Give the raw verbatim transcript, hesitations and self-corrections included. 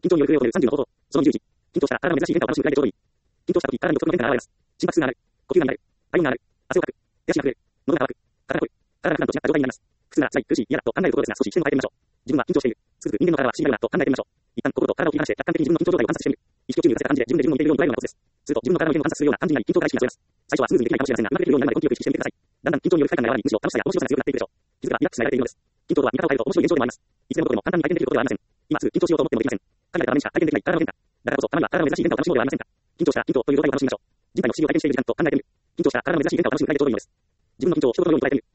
緊張による抑揚というさんじゅうの方法。そのにじゅういち。緊張したら体の珍しい変化を楽しむくらいでちょうどいい。緊張した時、体の独特の変化が現れます。心拍数が上がる。呼吸が乱れる。体温が上がる。汗をかく。手足が震える。喉が渇く。体が凝る。体が不安とした状態になります。苦痛な、辛い、苦しい、嫌だと考えるところですが、少し視点を変えてみましょう。自分は緊張している。つくづく人間の体は不思議だなと考えてみましょう。一旦心と体を切り離して客観的に自分の緊張状態を観察してみる。意識を注入させた感じで自分で自分を見ているように捉えるようなことです。すると自分の体の異変を観察するような感じになり緊張から意識が増えます。最初はスムーズにできないかもしれませんが、うまくできるようになるまで根気よく意識してみてください。だんだん緊張による不快感が和らぎ、むしろ楽しさや面白さが強くなっていくでしょう。気づけばリラックスが得られているのです。緊張とは見方を変えると面白い現象でもあります。いつでもどこでも簡単に体験できることではありません。今すぐ緊張しようと思ってもできません。限られたためにしか体験できない体の変化。だからこそたまには体の珍しい変化を楽しもうではありませんか。緊張した緊張という状態を楽しみましょう。人体の不思議を体験している時間と考えてみる。緊張した体の珍しい変化を楽しむくらいでちょうどいいのです。自分の緊張を一言のように捉えてみる。